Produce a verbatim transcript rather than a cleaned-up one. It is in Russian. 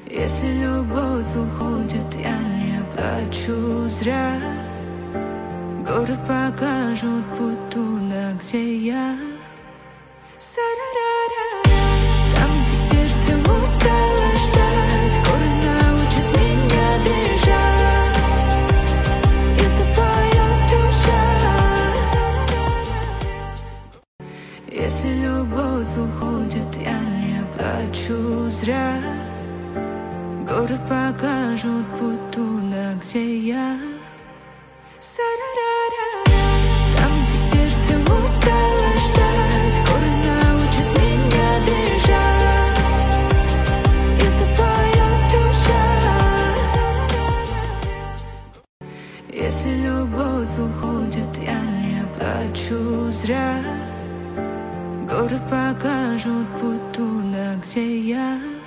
Если любовь уходит, я не плачу зря. Горы покажут путь туда, где я. Там, где сердце устало ждать, горы научат меня дышать, и запоет душа. Если любовь уходит, я не плачу зря. Горы покажут путь туда, где я. Там, где сердце устало ждать, горы научат меня дышать, и запоет душа. Если любовь уходит, я не плачу зря. Горы покажут путь туда, где я.